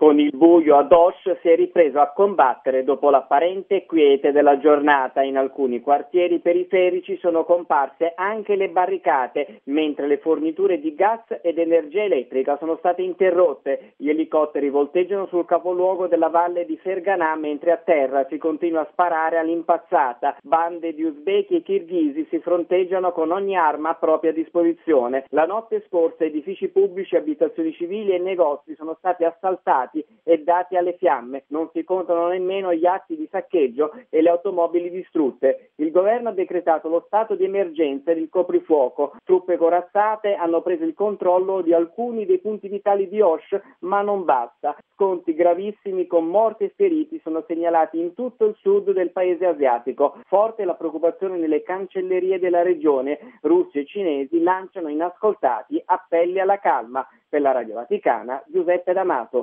Con il buio ad Osh si è ripreso a combattere dopo l'apparente quiete della giornata. In alcuni quartieri periferici sono comparse anche le barricate, mentre le forniture di gas ed energia elettrica sono state interrotte. Gli elicotteri volteggiano sul capoluogo della valle di Ferganà, mentre a terra si continua a sparare all'impazzata. Bande di uzbeki e kirghisi si fronteggiano con ogni arma a propria disposizione. La notte scorsa edifici pubblici, abitazioni civili e negozi sono stati assaltati e dati alle fiamme. Non si contano nemmeno gli atti di saccheggio e le automobili distrutte. Il governo ha decretato lo stato di emergenza ed il coprifuoco. Truppe corazzate hanno preso il controllo di alcuni dei punti vitali di Osh, ma non basta. Scontri gravissimi con morti e feriti sono segnalati in tutto il sud del paese asiatico. Forte la preoccupazione nelle cancellerie della regione. Russi e cinesi lanciano inascoltati appelli alla calma. Per la Radio Vaticana, Giuseppe D'Amato.